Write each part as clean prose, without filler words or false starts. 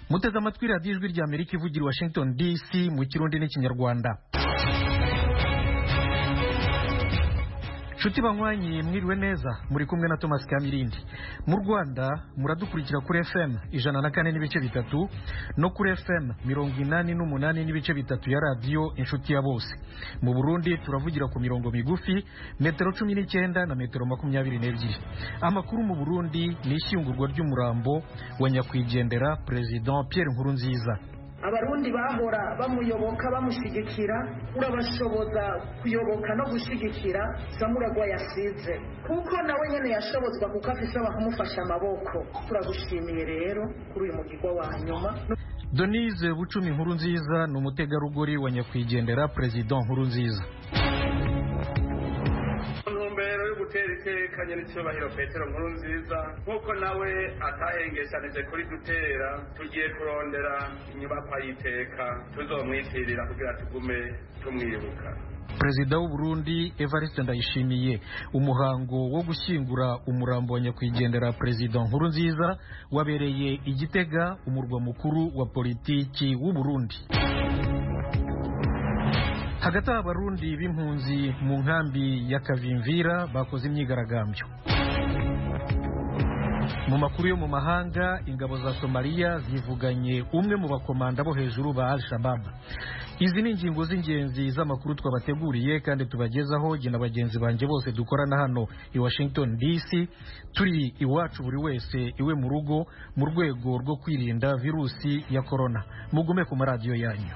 muteze amatwi radiyo ijwi rya Amerika ivugira i Washington DC mu Kirundi n'Ikinyarwanda. Nshuti banywanyi mwiriwe neza, muri kumwe na Thomas Kamirindi. Mu Rwanda muradukurikira kuri FM 104.3 no kuri FM 88.3 ya radio Inshuti ya Bose. Mu Burundi turavugira ku mirongo migufi metero 19 na metero 22. Amakuru mu Burundi ni ishyingurwa ry'umurambo wa nyakwigendera President Pierre Nkurunziza. Abarundi bahora bamuyoboka bamushigikira, urabashoboza kuyoboka no gushigikira Samuragwa yasize, kuko nawe nyene yashobozwa kuko afise abakumufasha amaboko. Turagushimiye rero kuri uyu mugirwa wa nyuma. Denise Bucumi Nkurunziza ni umutegarugori wa nyakwigendera President Nkurunziza. Gutera iteka nyir'icyubahiro Petero Nkurunziza, nk'uko nawe atahengeshanije kuri dutera, tugiye kurondera inyubako y'iteka tuzomwitirira kugira tugume tumwibuka. Perezida w'u Burundi Evariste Ndayishimiye, umuhango wo gushyingura umurambo wa nyakwigendera President Nkurunziza wabereye i Gitega, umurwa mukuru wa politiki w'u Burundi. Hagati y'abarundi b'impunzi mu nkambi ya Kavimvira bakoze imyigaragambyo. Mu makuru yo mu mahanga, ingabo za Somalia zivuganye umwe mu bakomanda bo hejuru ba Al-Shabaab. Izi ni ingingo z'ingenzi z'amakuru twabateguriye kandi tubagezaho jye na bagenzi banjye bose dukorana hano i Washington DC, turi iwacu buri wese iwe mu rugo mu rwego rwo kwirinda virusi ya corona. Mugume ku maradiyo yanyu.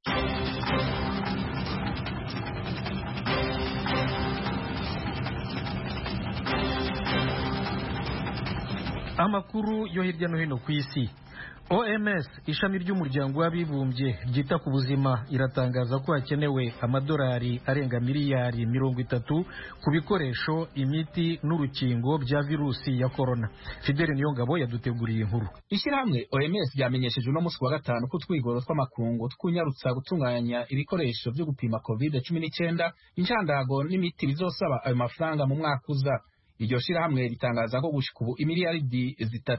Amakuru yo hirya no hino ku isi. OMS, ishami ry'umuryango w'abibumbye ryita ku buzima, iratangaza ko hakenewe amadolari arenga miliyari 30 ku bikoresho, imiti n'urukingo bya virusi ya corona. Fidele Niyongabo yaduteguriye inkuru. Ishyirahamwe OMS ryamenyesheje uno munsi wa gatanu ko twigoro tw'amakungu twunyarutsa gutunganya ibikoresho byo gupima COVID-19, incandago n'imiti bizosaba ayo mafaranga mu mwaka uza. Iryo shirahamwe ritangaza ko gushika ubu imiliyaridi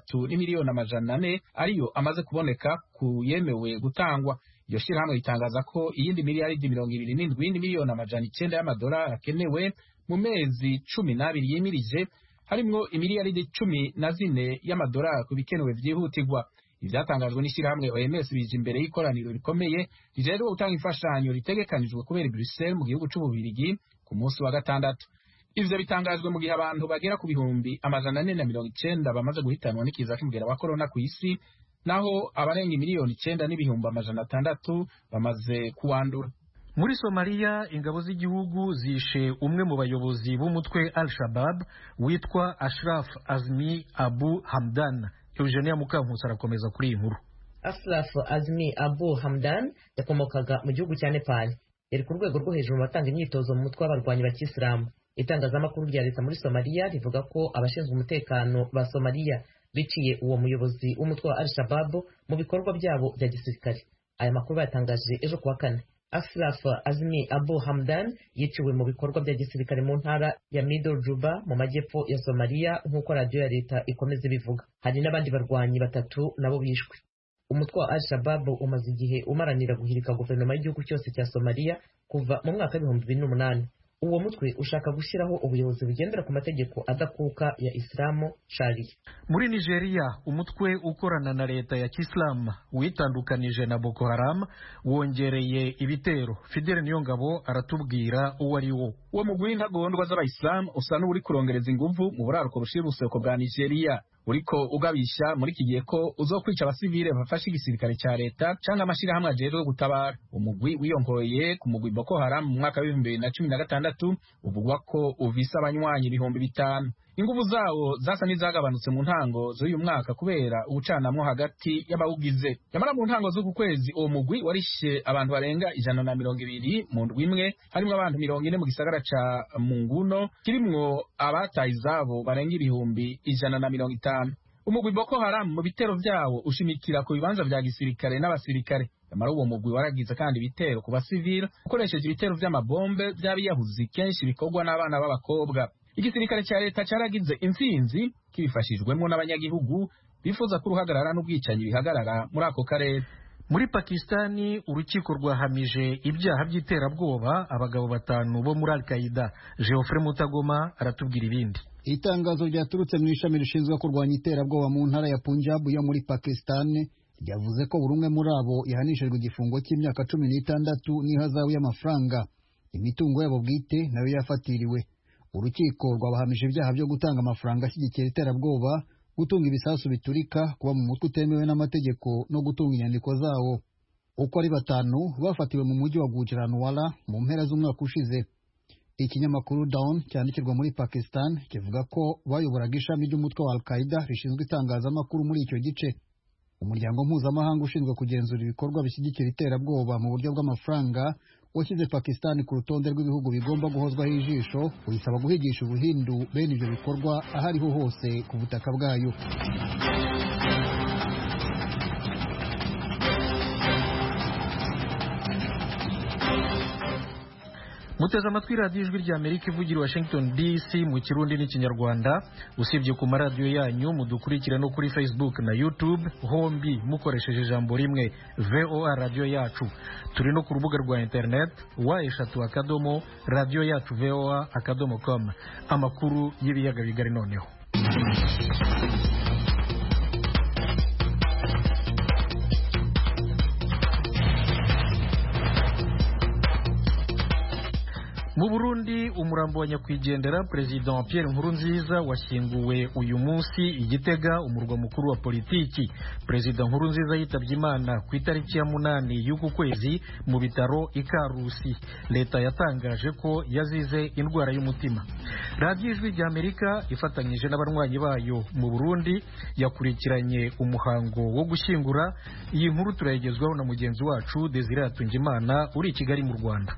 3,400,000 ariyo amaze kuboneka ku yemewe gutangwa. Iryo shirahamwe ritangaza ko iyindi miliyaridi 27,900,000 y'amadolari akenewe mu mezi 12 yemirije, harimwo imiliyaridi 14 y'amadolari ku bikenewe vyihutirwa. Ivyatangajwe n'ishirahamwe OMS bije imbere y'ikoraniro rikomeye rijeje gutanga imfashanyo ritegekanijwe kubera i Bruxelles mu gihugu c'Ububirigi ku munsi wa gatandatu. Ivyo bitangajwe mu gihe abantu bagera ku bihumbi 490 bamaze guhitanwa n'ikiza cy'umugera wa corona ku isi, naho abarenga miliyoni 9 n'ibihumbi 600 bamaze kuwandura. Muri Somalia, ingabo z'igihugu zishe umwe mu bayobozi b'umutwe Al-Shabaab witwa Ashraf Azmi Abu Hamdan. Eugenia Mukankusi arakomeza kuri iyi nkuru. Ashraf Azmi Abu Hamdan yakomokaga mu gihugu cya Nepal. Yari ku rwego rwo hejuru mu batanga imyitozo mu mutwe w'abarwanyi ba Kisilamu. Itangazamakuru rya leta muri Somalia rivuga ko abashinzwe umutekano ba Somalia biciye uwo muyobozi w'umutwe wa Al-Shabaab mu bikorwa byabo bya gisirikare. Aya makuru bayatangaje ejo kuwa kane. Ashraf Azmi Abu Hamdan yiciwe mu bikorwa bya gisirikare mu ntara ya Middle Juba mu majyepfo ya Somalia, nk'uko radio ya leta ikomeza bivuga. Hari n'abandi barwanyi 3 nabo bishwe. Umutwe wa Al-Shabaab umaze igihe umaranira guhirika guverinoma y'igihugu cyose cya Somalia kuva mu mwaka 2008. Uwo mutwe ushaka gushyiraho ubuyobozi bugendera ku mategeko adakuka ya Islamu Sharia. Muri Nigeria, umutwe ukorana na leta ya Kiislamu witandukanije na Boko Haram wongereye ibitero. Fidele Niyongabo aratubwira uwo ari wo. Uwo mugwi ntagondwa z'abayisilamu usa n'uri kurongereza inguvu mu buraruko bushira ubuseko bwa Nigeria, uriko ugabisha muri iki gihe ko uzokwica abasivile bafashe igisirikare cya leta cyangwa amashirahamwe ajejwe gutabara. Umugwi wiyongoye ku mugwi Boko Haram mu mwaka wa 2016 uvugwa ko uvisa abanywanyi ibihumbi 5. Inguvu zawo zasa n'izagabanutse mu ntango z'uyu mwaka kubera ubucanamwo hagati y'abawugize. Nyamara mu ntango z'uku kwezi uwo mugwi warishe abantu barenga 120 mu ndwi imwe, harimo abantu 40 mu gisagara ca Munguno kirimwo abataye izabo barenga ibihumbi 150. Umugwi Boko Haram mu bitero vyawo ushimikira ku bibanza vya gisirikare n'abasirikare. Nyamara uwo mugwi waragize kandi ibitero ku basivile ukoresheje ibitero vy'amabombe vy'abiyahuzi kenshi bikorwa n'abana b'abakobwa. Igisirikare cya leta cyaragize intsinzi kibifashijwemo n'abanyagihugu bifuza ko uruhagarara n'ubwicanyi bihagarara muri ako karere. Muri Pakistani urukiko rwahamije ibyaha by'iterabwoba abagabo 5 bo muri Al-Qaeda. Geoffrey Mutagoma aratubwira ibindi. Itangazo ryaturutse mu ishami rishinzwe kurwanya iterabwoba mu ntara ya Punjab yo muri Pakistan ryavuze ko buri umwe muri abo yahanishijwe igifungo cy'imyaka 16 n'ihazabu y'amafaranga. Imitungo yabo bwite nayo yafatiriwe. Urukiko rwabahamije ibyaha byo gutanga amafaranga ashyigikira iterabwoba, gutunga ibisasu biturika, kuba mu mutwe utemewe n'amategeko no gutunga inyandiko zawo. Uko ari 5 bafatiwe mu mujyi wa Gujranwala mu mpera z'umwaka ushize. Ikinyamakuru Dawn cyandikirwa muri Pakistan kivuga ko bayoboraga ishami ry'umutwe wa Al-Qaeda rishinzwe itangazamakuru muri icyo gice. Umuryango mpuzamahanga ushinzwe kugenzura ibikorwa bishyigikira iterabwoba mu buryo bw'amafaranga washyize Pakistan ku rutonde rw'ibihugu bigomba guhozwaho ijisho, uyisaba guhigisha ubuhindu bene ibyo bikorwa ahariho hose ku butaka bwayo. Muteze amatwi radiyo ijwi rya Amerika ivugira Washington DC mu Kirundi n'Ikinyarwanda. Usibye ku maradiyo yanyu mudukurikira no kuri Facebook na YouTube, hombi mukoresheje ijambo rimwe VOA radio yacu. Turi no ku rubuga rwa internet wa@radioyacu.voa.com. Amakuru y'ibiyaga bigari noneho. Mu Burundi umurambo wa nyakwigendera President Pierre Nkurunziza washyinguwe uyu munsi Igitega, umurwa mukuru wa politiki. President Nkurunziza yitabye Imana ku itariki ya 8 y'uku kwezi mu bitaro Ikarusi. Leta yatangaje ko yazize indwara y'umutima. Radio Ijwi rya Amerika ifatanyije n'abarwanyi bayo mu Burundi yakurikiranye umuhango wo gushyingura. Iyi nkuru turayigezwaho na mugenzi wacu Desire Atungimana uri i Kigali mu Rwanda.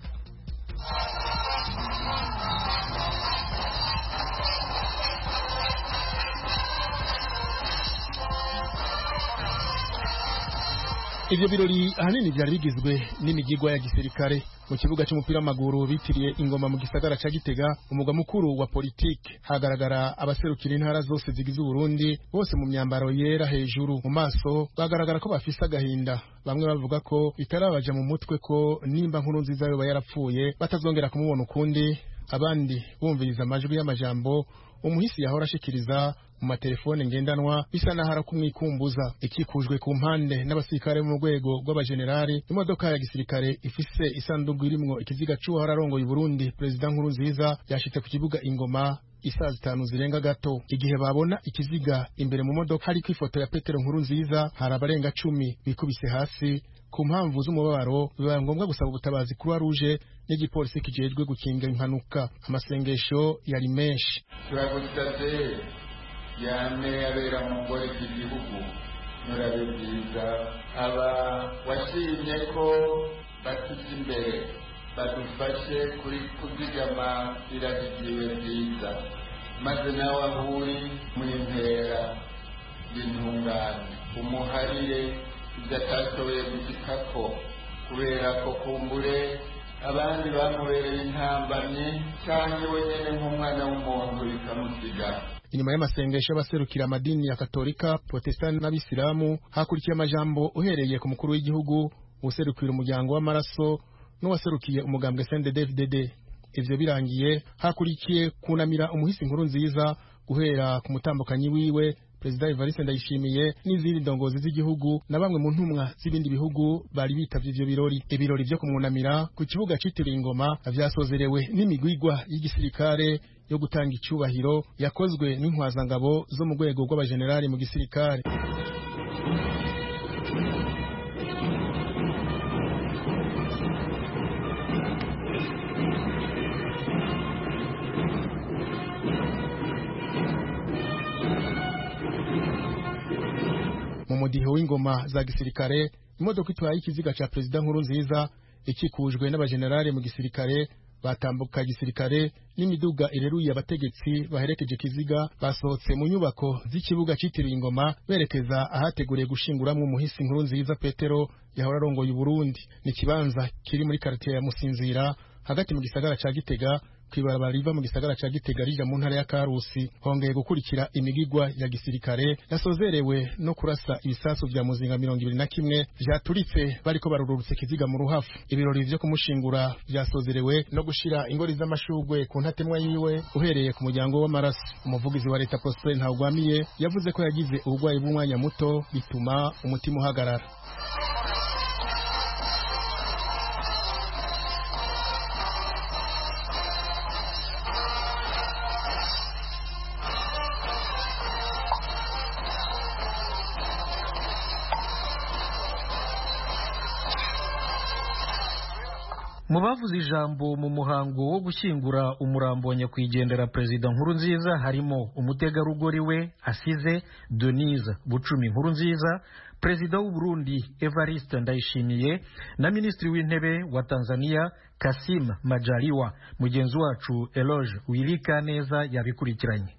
Ivyo birori ahanini byari bigizwe n'imigigwa ya gisirikare mu kibuga cy'umupira w'amaguru bitiriye Ingoma mu gisagara ca Gitega, umugwa mukuru wa politike. Hagaragara abaserukira intara zose zigize Burundi, bose mu myambaro yera hejuru. Mu maso bagaragara ko bafise agahinda, bamwe bavuga ko bitarabaja mu mutwe ko nimba Nkurunziza yoba yarapfuye batazongera kumubona ukundi. Abandi bumviriza amajwi y'amajambo umuhisi yahora ashikiriza mu matelefone ngendanwa bisa nahara kumwikumbuza. Ikikujwe ku mpande n'abasirikare mu rwego rw'abagenerali, imodoka ya gisirikare ifise isanduku irimwo ikiziga c'uwahora arongoye Burundi President Nkurunziza yashitse ku kibuga Ingoma isaha 5 zirenga gato. Igihe babona ikiziga imbere mu modoka hariko ifoto ya Petero Nkurunziza, hari abarenga 10 bikubise hasi. Ku mpamvu z'umubabaro biba ngombwa gusaba ubutabazi Croix Rouge n'igipolisi kijejwe gukinga impanuka. Amasengesho yari menshi. Turagusabye yame abera mu ngore z'igihugu murabe byiza aba washimye ko batuze imbere badufashe kuri kuzigama iragiwe byiza, maze nawe ahuri muri mpera y'intungane umuharire ibyo atashoboye gushikako kubera ko kumbure abandi bamubereye intambamyi cyangwa wenyine nk'umwana w'umuntu bikamusiga. Inyuma y'amasengesho y'abaserukira amadini ya Katolika, Protestant n'Abisilamu hakurikiye amajambo uhereye ku mukuru w'igihugu, userukira umuryango w'amaraso n'uwaserukiye umugambwe CNDD-FDD. Ivyo birangiye hakurikiye kunamira umuhisi Nkurunziza guhera ku mutambukanyi wiwe President Evariste Ndayishimiye n'izindi ndongozi z'igihugu na bamwe mu ntumwa z'ibindi bihugu bari bitavye ivyo birori. Ibirori vyo kumwunamira ku kibuga citiriwe Ingoma vyasozerewe n'imigwigwa y'igisirikare yo gutanga icubahiro yakozwe n'intwazangabo zo mu rwego rw'abagenerali mu gisirikare. Mu mudiho w'ingoma za gisirikare, imodoka itwaye ikiziga ca President Nkurunziza ikikujwe n'abagenerali mu gisirikare batambuka gisirikare n'imiduga ireruye abategetsi baherekeje kiziga basohotse mu nyubako z'ikibuga citiriwe Ingoma berekeza ahateguriye gushinguramwe umuhisi Nkurunziza Petero yahora arongoye Burundi. Ni kibanza kiri muri quartier ya Musinzira hagati mu gisagara ca Gitega kwibarabara riva mu gisagara ca Gitega rija mu ntara ya Karusi. Hongeye gukurikira imigigwa ya gisirikare yasozerewe no kurasa ibisasu vya muzinga 21 vyaturitse bariko barururutse kiziga mu ruhafu. Ibirori vyo kumushingura vyasozerewe no gushira ingori z'amashugwe ku ntatemwa yiwe uhereye ku muryango w'amaraso. Umuvugizi wa leta Prosper Ntagwamiye yavuze ko yagize ubugwayi bw'umwanya muto bituma umutima uhagarara. mu bavuze ijambo mu muhango wo gushyingura umurambo wa nyakwigendera Perezida Nkurunziza harimo umutegarugori we asize Denise Bucumi Nkurunziza, Perezida w'u Burundi Evariste Ndayishimiye na Minisitiri w'Intebe wa Tanzania Kassim Majaliwa. Mugenzi wacu Eloge Wilikaneza yabikurikiranye.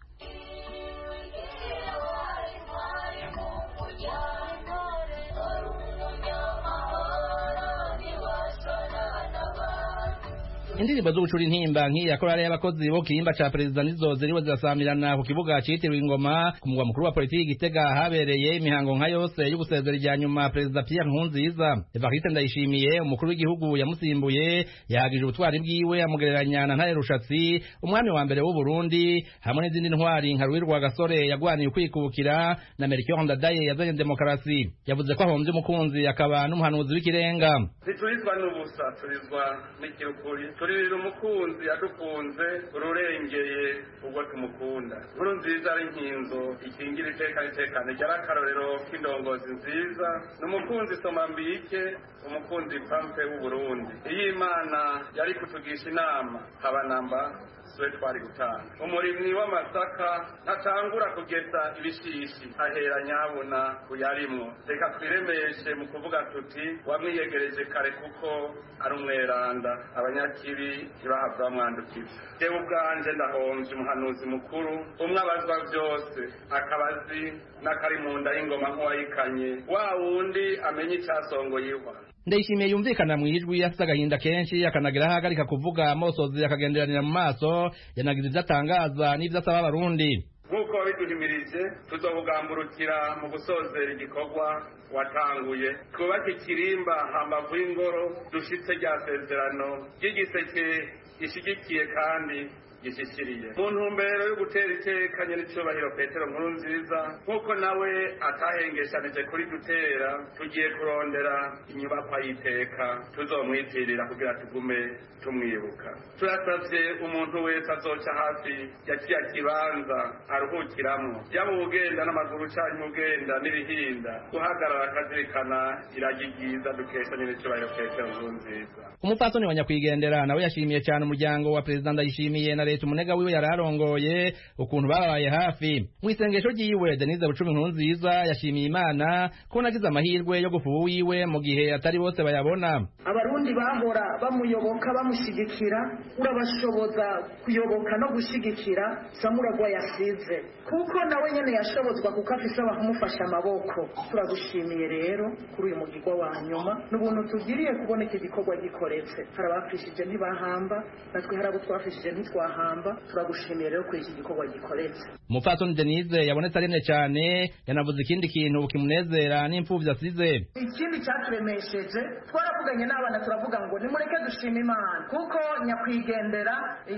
Indirimbo z'ubucuri intimba nk'iya korale y'abakozi bo kirimba ca perezida nizo ziriwe zirasamirana ku kibuga citiriwe Ingoma ku mugwa mukuru wa politiki Gitega habereye imihango nka yose y'ugusezera rya nyuma Perezida Pierre Nkurunziza. Evariste Ndayishimiye umukuru w'igihugu yamusimbuye yahagije ubutwari bwiwe amugereranya na Ntare Rushatsi umwami wa mbere w'u Burundi hamwe n'izindi ntwari nka Rwirwa Gasore yagwaniye ukwikukira na Melchior Ndadaye yazanye demokarasi. Yavuze ko ahomvye umukunzi akaba n'umuhanuzi w'ikirenga. Siturizwa n'ubusa turizwa n'ikirukuri turira umukunzi yadukunze ururengeye ubwo tumukunda. Nkurunziza ari nkinzo ikingira itekane ry'akarorero k'indongozi nziza n'umukunzi Somambike umukunzi pampe w'u Burundi. Iyi Imana yari kutugisha inama habanamba swe twari gutanga umurimyi w'amasaka ntatangura kugeza ibishishi ahera nyabuna kuyarimwo. Reka twiremeshe mu kuvuga tuti wamwiyegereje kare kuko ari umweranda abanyakibi ntibahava bamwandukiza. Jewe ubwanje ndahomvye umuhanuzi mukuru umwe abazwa vyose akabazi n'akari mu nda y'ingoma nk'uwayikanye wa wundi amenye icasongoye ihwa. Ndayishimiye yumvikana mu ijwi afite agahinda kenshi akanagira ahagarika kuvuga amosozi akagenderanira mu maso yanagize ibyo atangaza n'ibyo asaba abarundi. Nk'uko biduhimirije tuzobugamburukira mu gusozera igikorwa watanguye twubake ikirimba hambavu y'ingoro dushitse rya sezerano ry'igiseke gishigikiye kandi gishishiriye mu ntumbero yo gutera iteka nyir'icyubahiro Petero Nkurunziza nk'uko nawe atahengeshanije kuri dutera tugiye kurondera inyubakwa y'iteka tuzomwitirira kugira tugume tumwibuka. Turasavye umuntu wese azoca hafi ya kiya kibanza aruhukiramwo yaba ugenda n'amaguru canke ugenda n'ibihinda guhagarara akazirikana iragigiza dukesha nyir'icyubahiro Petero Nkurunziza. Umupatoni wa nyakwigendera nawe yashimiye cyane umuryango wa Perezida Ndayishimiye na leta umunega wiwe yararongoye ukuntu babaye hafi. Mu isengesho ryiwe Denise Bucumi Nkurunziza yashimiye Imana ko nagize amahirwe yo gufuha wiwe mu gihe atari bose bayabona. Abarundi bahora bamuyoboka bamushigikira urabashoboza kuyoboka no gushigikira Samuragwa yasize kuko nawe nyene yashobozwa kuko afise abakumufasha amaboko. Turagushimiye rero kuri uyu mugirwa wa nyuma n'ubuntu tugiriye kubona iki gikorwa gikoretse. Hari abafishije ntibahamba natwe hari abo twafishije ntitwahamba. Turagushimiye rero kuri iki gikorwa gikoretse. Umupatoni Denise yabonetse aremye cyane yanavuze ikindi kintu kimunezera n'imfuvyi asize. Ikindi cyaturemesheje twaravuganye n'abana turavuga ngo nimureke dushima Imana kuko nyakwigendera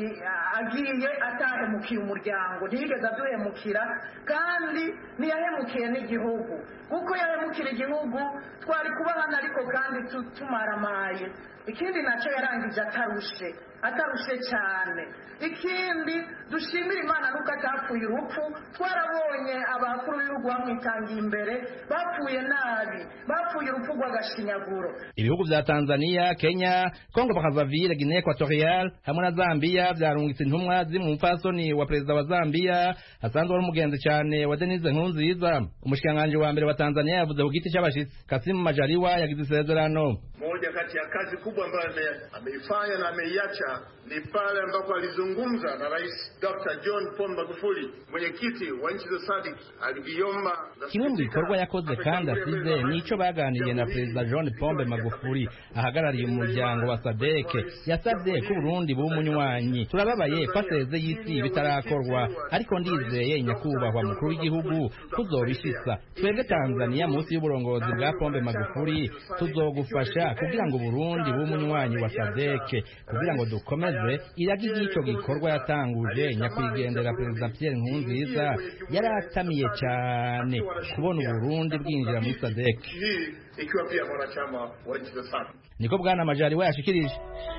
agiye atahemukiye umuryango ntiyigeze aduhemukira kandi ntiyahemukiye n'igihugu kuko yahemukira igihugu twari kubahana ariko kandi tumaramaye. Ikindi nacyo yarangije atarushe cyane. Ikindi dushimira Imana nuko atapfuye urupfu. Twarabonye abakuru b'ibihugu bamwitangiye imbere bapfuye nabi bapfuye urupfu rw'agashinyaguro. Ibihugu vya Tanzania, Kenya, Congo Brazzaville, Guinea Equatorial hamwe na Zambia vyarungitse intumwa z'umupfasoni wa Perezida wa Zambia asanzwe ari umugenzi cyane wa Denise Nkurunziza. Umushikiranganji wa mbere wa Tanzania yavuze ku giti cy'abashitsi Kassim Majaliwa yagize isezerano. Moja kati ya kazi kubwa ambayo ameifanya na ameiacha ni pale ambapo alizungumza na Rais Dr. John Pombe Magufuli, mwenyekiti wa nchi za SADC. Aliomba kimwe mu bikorwa yakoze kandi asize nico baganiriye na Perezida John Pombe Magufuli Magufuli ahagarariye umuryango wa SADC yasabye ko Burundi buba umunywanyi. Turababaye ko aseze y'isi bitarakorwa, ariko ndizeye nyakubahwa mukuru w'igihugu kuzobishitsa. Twebwe Tanzania munsi y'uburongozi bwa Pombe Magufuli tuzogufasha kugira ngo Burundi buba umunywanyi wa SADC, kugira ngo dukomeze iragi ry'ico gikorwa yatanguje nyakwigendera Perezida Pierre Nkurunziza yaratamiye cyane kubona Burundi bwinjira muri SADC. Ikiwa pia mwanachama wa nchi za SADC. Niko Bwana Majaliwa yashikirije.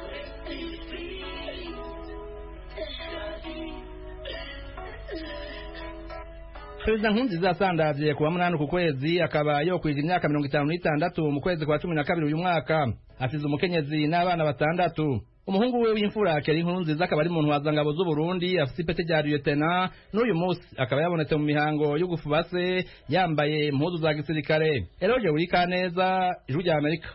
Perezida Nkurunziza asandavye kuwa 8 ku kwezi akaba yokwije imyaka 56 mu kwezi kwa 12 uyu mwaka. Afize umukenyezi n'abana batandatu. Umuhungu we w'imfura Keri Nkurunziza akaba ari mu ntwazangabo z'u Burundi, afite ipete rya lieutenant, n'uyu munsi akaba yabonetse mu mihango yo gufubase yambaye impuzu za gisirikare. Eloge Urikaneza, Ijwi rya Amerika.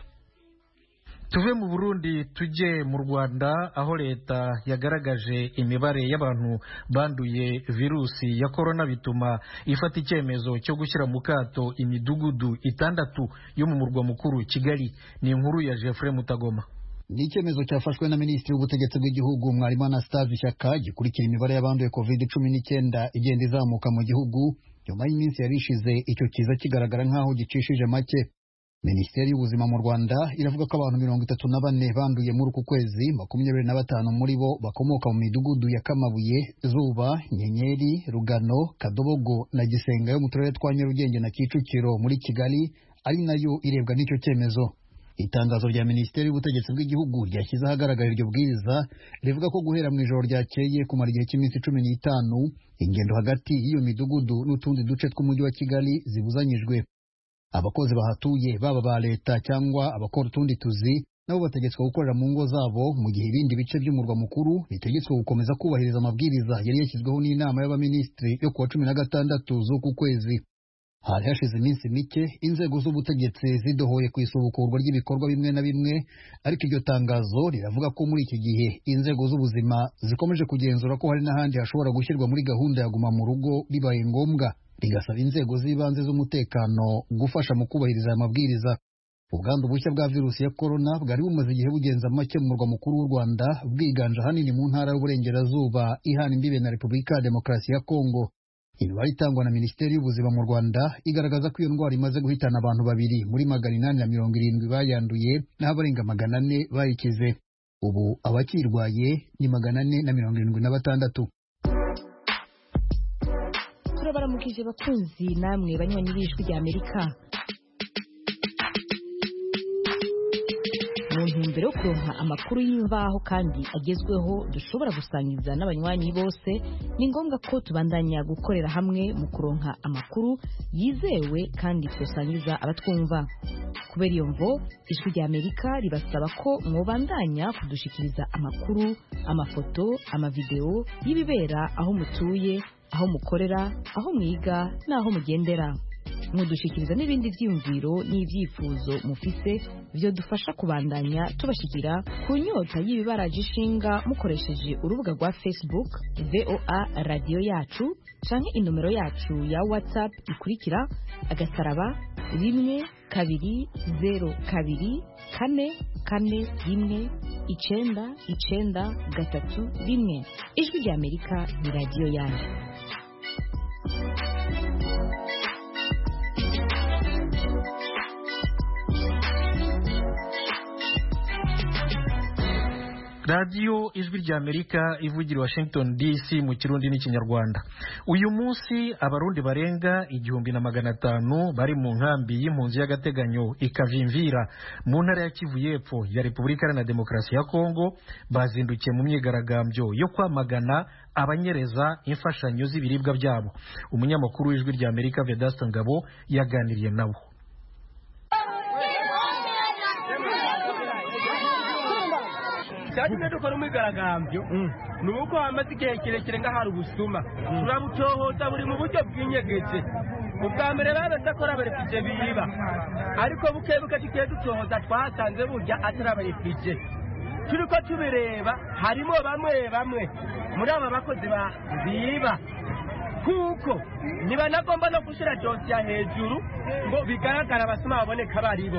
Tuve mu Burundi tujye mu Rwanda, aho leta yagaragaje imibare y'abantu banduye virusi ya corona bituma ifata icyemezo cyo gushyira mu kato imidugudu 6 yo mu murwa mukuru Kigali. Ni inkuru ya Jeffrey Mutagoma. Ni icyemezo cyafashwe na Minisitiri w'Ubutegetsi bw'Igihugu Mwarimu Anastase Shyaka gikurikira imibare y'abanduye COVID-19 igenda izamuka mu gihugu nyuma y'iminsi yarishize icyo kiza kigaragara nk'aho gicishije make. Minisiteri y'Ubuzima mu Rwanda iravuga ko abantu 34 banduye muri uku kwezi, 25 muri bo bakomoka mu midugudu ya Kamabuye, Zuba, Nyenyeri, Rugano, Kadobogo na Gisenga yo mu turere twa Nyarugenge na Kicukiro muri Kigali, ari nayo irebwa n'icyo cyemezo. Itangazo rya Minisiteri y'Ubutegetsi bw'Igihugu ryashyize ahagaragara iryo bwiriza rivuga ko guhera mu ijoro ryakeye kumara igihe cy'iminsi 15 ingendo hagati y'iyo midugudu n'utundi duce tw'umujyi wa Kigali zibuzanyijwe. Abakozi bahatuye baba ba leta cyangwa abakora utundi tuzi nabo bategetswe gukorera mu ngo zabo, mu gihe ibindi bice by'umurwa mukuru bitegetswe gukomeza kubahiriza amabwiriza yari yashyizweho n'inama y'abaminisitiri yo kuwa 16 z'uku kwezi. Hari hashize iminsi mike inzego z'ubutegetsi zidohoye ku isubukurwa ry'ibikorwa bimwe na bimwe, ariko iryo tangazo riravuga ko muri iki gihe inzego z'ubuzima zikomeje kugenzura ko hari n'ahandi hashobora gushyirwa muri gahunda ya guma mu rugo bibaye ngombwa, rigasaba inzego z'ibanze z'umutekano gufasha mu kubahiriza aya mabwiriza. Ubwandu bushya bwa virusi ya corona bwari bumaze igihe bugenza make mu murwa mukuru w'u Rwanda, bwiganje ahanini mu ntara y'Uburengerazuba ihana imbibe na Repubulika ya Demokarasi ya Kongo. Imibare itangwa na Minisiteri y'Ubuzima mu Rwanda igaragaza ko iyo ndwara imaze guhitana abantu 2 muri 870 bayanduye naho abarenga 400 bayikize. Ubu abakirwaye ni 476. Turabaramukije bakunzi namwe banywanyi b'Ijwi rya Amerika. Mu ntumbero yo kuronka amakuru y'imvaho kandi agezweho dushobora gusangiza n'abanywanyi bose, ni ngombwa ko tubandanya gukorera hamwe mu kuronka amakuru yizewe kandi twosangiza abatwumva. Kubera iyo mvo, Ijwi rya Amerika ribasaba ko mwobandanya kudushikiriza amakuru, amafoto, amavideo y'ibibera aho mutuye, aho mukorera, aho mwiga n'aho mugendera. Mudushikiriza n'ibindi vyiyumviro n'ivyifuzo mufise byo dufasha kubandanya tubashikira ku nyota y'ibibaraje ishinga mukoresheje urubuga rwa Facebook VOA Radio Yacu canke inomero yacu ya WhatsApp ikurikira *120 2 4 4 1 993. Ijwi rya Amerika ni radio yanyu. Radio Ijwi rya Amerika ivugira Washington DC mu Kirundi n'Ikinyarwanda. Uyu munsi abarundi barenga 1500 bari mu nkambi y'impunzi y'agateganyo ikavimvira mu ntara ya Kivu y'Epfo ya Repubulika Iharanira Demokarasi ya Kongo bazindukiye mu myigaragambyo yo kwamagana abanyereza imfashanyo z'ibiribwa byabo. Umunyamakuru w'Ijwi rya Amerika Vedaste Ngabo yaganiriye nabo. Cyane dukora umwigaragambyo nuko hamaze igihe kirekire ngahari ubusuma turabutohoza buri mu buryo bw'inyegeje. Ubwa mbere babasakora abarefije biba, ariko bukebuke tugiye dutohoza twasanze burya atari abarefije. Turiko tubireba harimo bamwe muri aba bakozi biba, kuko niba nagomba no gushira dosiya hejuru ngo bigaragara abasuma baboneka baribo.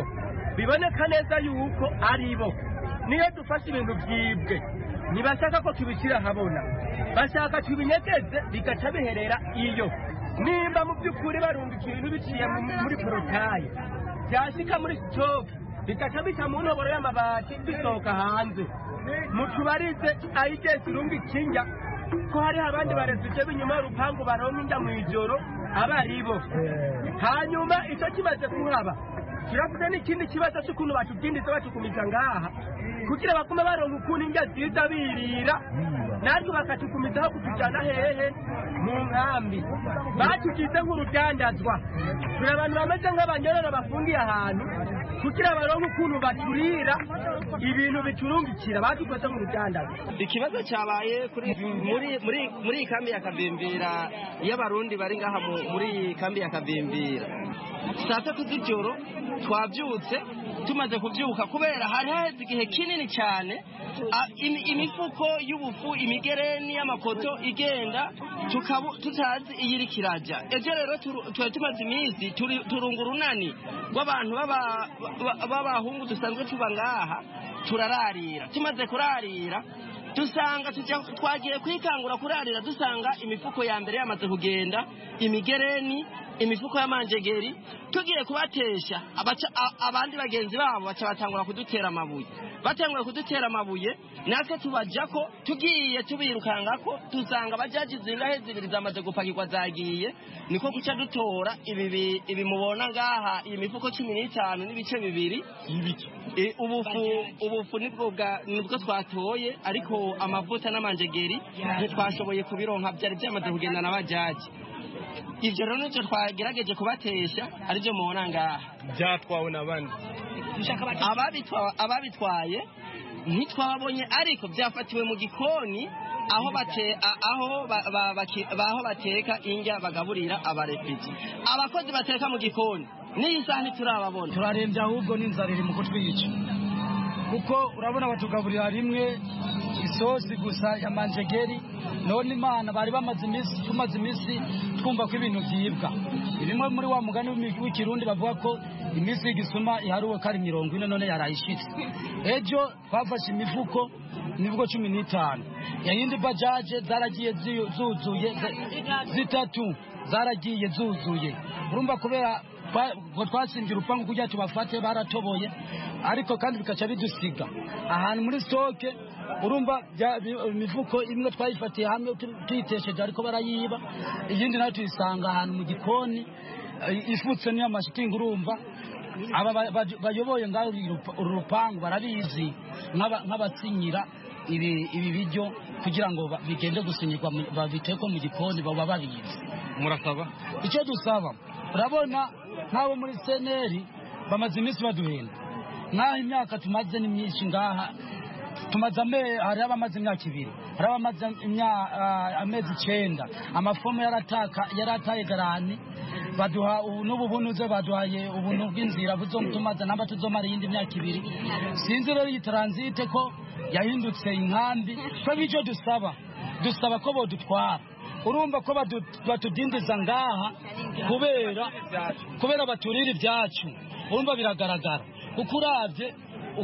biboneka neza yuko ari bo. Niyo dufashe ibintu byibwe ntibashaka ko tubishyira ahabona, bashaka tubinyegeze bigaca biherera iyo. Nimba mu by'ukuri barungika ibintu biciye muri porotaye byashika muri sitoke bigaca bica mu ntoboro y'amabati bisohoka hanze, mutubarize ayigeze irunga ikinga ko hariho abandi baresuje b'inyuma y'urupangu baronka inda mu ijoro aba ari bo. Hanyuma icyo kimaze kuhaba kiravuze n'ikindi kibazo cy'ukuntu batubwindiza batukumiza ngaha kugira bakume baronka ukuntu indya ziza birira, natwe bakatukumizaho kutujyana hehe mu nkambi. Batugize nk'urudandazwa, turi abantu bameze nk'abanyororo bafungiye ahantu kugira baronke ukuntu baturira ibintu biturungikira, batukoze nk'urudandazwa. Ikibazo cyabaye muri kambi ya Kabimbira y'abarundi bari ngaha muri kambi ya Kabimbira. Saa tatu z'ijoro twabyutse, tumaze kubyuka kubera hari haheze igihe kinini cyane imifuko y'ubufu, imigereni y'amakoto igenda tutazi iyiri kirajya. Ejo rero twari tumaze iminsi turunga urunani rw'abantu b'abahungu dusanzwe tuba ngaha, turararira. Tumaze kurarira dusanga twagiye kwikangura kurarira, dusanga imifuko ya mbere yamaze kugenda, imigereni, imifuko y'amanjegeri. Tugiye kubatesha abandi bagenzi babo baca batangura kudutera amabuye. Batangura kudutera amabuye natwe tubajako, tugiye tubirukangako dusanga bajaji zingahe zibiri zamaze gupakirwa zagiye. Niko kuca dutora ibi mubona ngaha, iyi mifuko 15 n'ibice bibiri. Ubufu nibwo twatoye, ariko amavuta n'amanjegeri ntitwashoboye kubironka, byari byamaze kugenda na bajaji. Ibyo rero nicyo twagerageje kubatesha, aribyo mubona ngaha. Byatwawe n'abandi, ababitwaye ntitwabonye, ariko byafatiwe mu gikoni aho bateka indya bagaburira abarefiti. Abakozi bateka mu gikoni n'iyi saha ntiturababona, turarembye, ahubwo n'inzara iri mu kutwica, kuko urabona batugaburira rimwe isosi gusa ya manjegeri. None Imana bari tumaze iminsi twumva ko ibintu byibwa. Bimwe muri wa mugani w'ikirundi bavuga ko iminsi y'igisuma iharuwe kari 40, none yarayishitse. Ejo twafashe imifuko 15, yayindi bajaje zaragiye zuzuye, zitatu zaragiye zuzuye. Urumva kubera twasingira urupangu kugira tubafate, baratoboye, ariko kandi bikaca bidusiga ahantu muri stoke. Urumva imifuko imwe twayifatiye hamwe tuyitesheje, ariko barayiba. Iyindi nayo tuyisanga ahantu mu gikoni ifutse niyo amashitingi. Urumva aba bayoboye ngaho uru rupangu barabizi nk'abasinyira ibi biryo kugira ngo bigende gusinyirwa babitekwa mu gikoni, baba babizi. Murasaba icyo dusaba, urabona nk'abo muri seneri bamaze iminsi baduhenda, nk'aho imyaka tumaze ni myinshi ngaha. Hari abamaze imyaka 2, hari abamaze amezi 9. Amafomu yarataye garani, baduha n'ubu bunuze, baduhaye ubuntu bw'inzira buzomutumaza namba tuzomara iyindi myaka 2. Sinzi rero iyi transite ko yahindutse inkambi. Ko bicyo dusaba ko bodutwara. Urumva ko batudindiza ngaha kubera baturira ibyacu. Urumva biragaragara kuko uravye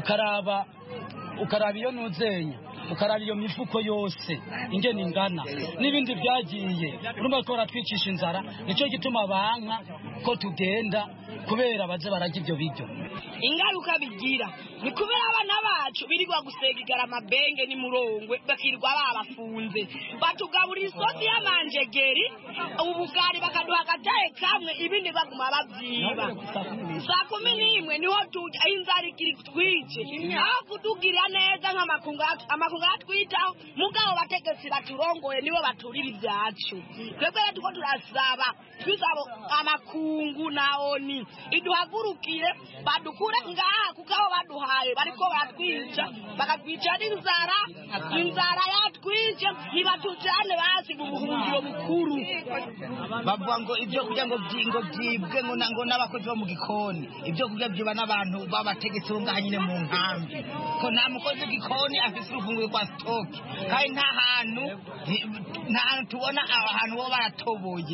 ukaraba iyo nuzenya, ukaraba iyo mifuko yose ingene ingana n'ibindi byagiye. Urumva ko baratwicisha inzara, nicyo gituma banka ko tugenda, kubera baze barajya ibyo biryo. Ingaruka bigira ni kubera abana bacu birirwa gusegigara amabenge n'imurongwe, bakirirwa babafunze, batugaburira isosi y'amanjegeri, ubugari bakaduha agataye kamwe, ibindi baguma babyiba. Saa 11 niho tujya, inzara ikiri twice, aho kutugira neza nk'amakungu atwitaho. Mugabo bategetsi baturongoye nibo baturira ibyacu. Twebwe tuko turasaba twizabo amakungu naoni iduhagurukire, badukure ngaha kuko abo baduhaye bariko baratwica, bakatwica inzara yatwice, ntibatujane basi mu buhungiro bukuru. Bavuga ngo ibyo kurya ngo byibwe ngo n'abakozi bo mu gikoni, ibyo kurya byiba n'abantu babategetse bo ngaha nyine mu nkambi, ko nta mukozi w'igikoni afise urufunguzo kwa stoke, kandi nta hantu tubona ahantu bo baratoboye.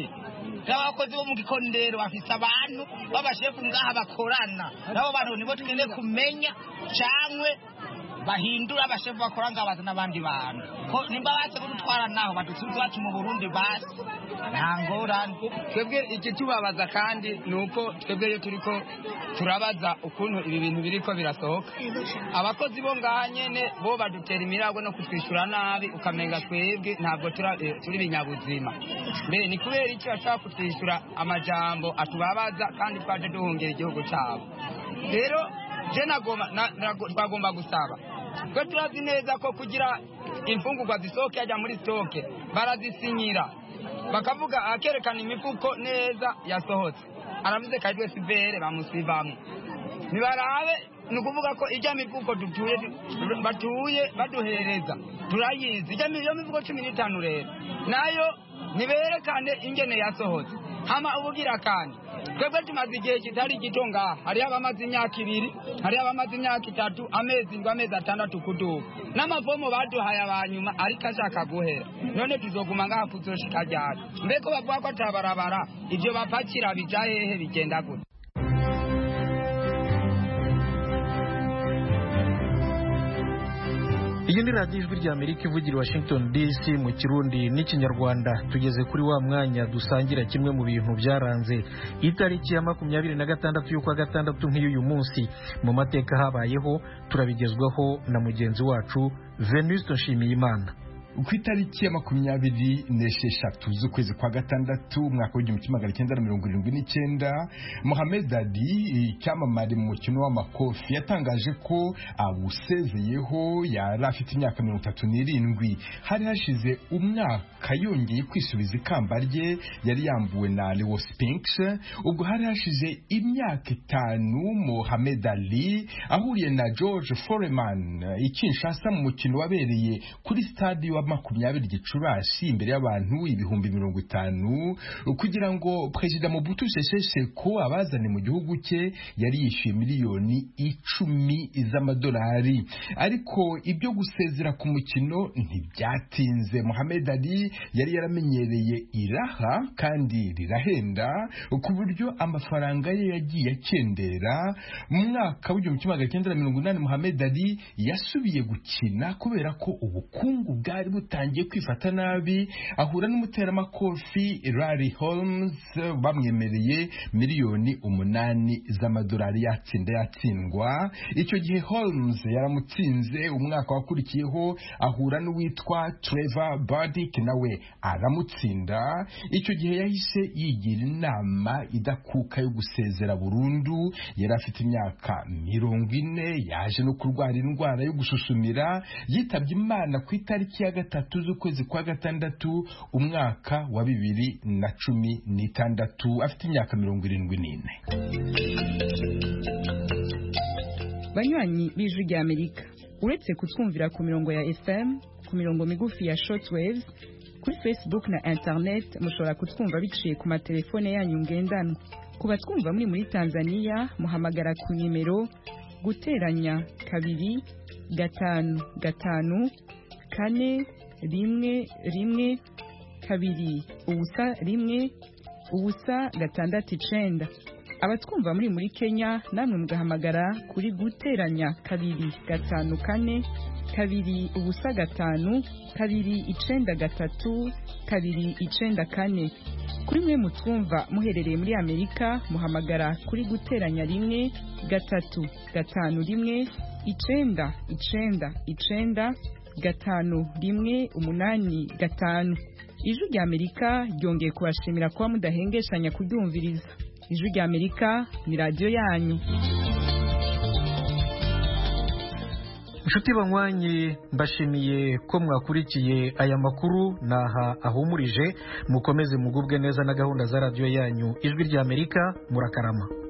n'abakozi bo mu gikoni rero bafise abantu b'abashefu ngaha bakorana nabo bantu nibo tugende kumenya cyangwe bahindura abashefu bakora ngabaza n'abandi bantu ko nimba base gutwara naho badusubiza bacu mu Burundi basi ntangorane. Twebwe ikitubabaza kandi nuko twebwe iyo turiko turabaza ukuntu ibi bintu biriko birasohoka abakozi bo ngaha nyene bo badutera imirago no kutwishyura nabi ukamenga twebwe ntabwo turi binyabuzima mbere ni kubera iki bashaka kutwishyura amajambo atubabaza kandi twaje duhungera igihugu cyabo. Rero je twagomba gusaba twe turazi neza ko kugira imfungurwa zisohoke ajya muri stoke barazisinyira bakavuga akerekana imifuko neza yasohotse aravuze kajwe sivere bamusibamwe nibarabe nukuvuga ko ijya mifuko batuye baduhereza turayizi ijya mifuko 15 rero nayo niberekane ingene yasohotse hama ubugira kandi twebwe tumaze igihe kitari gito ngaha hariho abamaze imyaka 2 hariho abamaze imyaka 3 amezi 6 kuduka n'amavomo baduhaye abanyuma ariko ashaka guhera none tuzoguma ngaha kuzoshika ryari mbeko bavuga ko atabarabara ibyo bapakira bija hehe bigenda gute. Iyi ni radiyo ijwi ry'Amerika ivugira Washington DC mu Kirundi n'Ikinyarwanda. Tugeze kuri wa mwanya dusangira kimwe mu bintu byaranze itariki ya 26 y'ukwa gatandatu nk'uyu munsi mu mateka habayeho. Turabigezwaho na mugenzi wacu Venuste Nshimiyimana. Ku itariki ya 26 z'ukwezi kwa gatandatu umwaka w'1979 Mohamed Ali icyamamare mu mukino w'amakofi yatangaje ko awusezeyeho yari afite imyaka 37. Hari hashize umwaka yongeye kwisubiza ikamba rye yari yambuwe na Leo Spinks. Ubwo hari hashize imyaka 5 Mohamed Ali ahuriye na George Foreman Kinshasa mu mukino wabereye kuri stade wa 20 Gicurasi imbere y'abantu ibihumbi 50 kugira ngo President Mobutu Sese Seko abazane mu gihugu cye yari yishyuye miliyoni 10 z'amadolari. Ariko ibyo gusezera ku mukino ntibyatinze. Mohamed Ali yari yaramenyereye iraha kandi rirahenda ku buryo amafaranga ye yagiye akendera. Mu mwaka w'1980 Mohamed Ali yasubiye gukina kubera ko ubukungu bwari butangiye kwifata nabi. Ahura n'umuteramakofi Larry Holmes bamwemereye miliyoni 8 z'amadolari yatsindwa. Icyo gihe Holmes yaramutsinze. Umwaka wakurikiyeho ahura n'uwitwa Trevor Burdick nawe aramutsinda. Icyo gihe yahise yigira inama idakuka yo gusezera burundu. Yari afite imyaka 40. Yaje no kurwara indwara yo gususumira. Yitabye Imana ku itariki ya 3 z'ukwezi kwa gatandatu umwaka wa 2016 afite imyaka 74. Banywanyi b'Ijwi ry'Amerika, uretse kutwumvira ku mirongo ya FM, ku mirongo migufi ya shortwaves, kuri Facebook na internet mushobora kutwumva biciye ku matelefone yanyu ngendanwa. Kuba twumva muri Tanzania muhamagara ku nimero guteranya 2 5 5 4 1 2 ubusa 1 ubusa 6 abatwumva muri Kenya namwe mugahamagara kuri guteranya 2 5 4 2 ubusa 5 2 9 3 2 9 kuri mwe mutwumva muherereye muri Amerika muhamagara kuri guteranya 1 3 5 1 9 5 Ijwi ry'Amerika ryongeye kubashimira kuba mudahengeshanya kuryumviriza. Ijwi ry'Amerika ni radio yanyu. Inshuti banywanyi, mbashimiye ko mwakurikiye aya makuru naha ahumurije. Mukomeze mugubwe neza na gahunda za radio yanyu Ijwi ry'Amerika. Murakarama.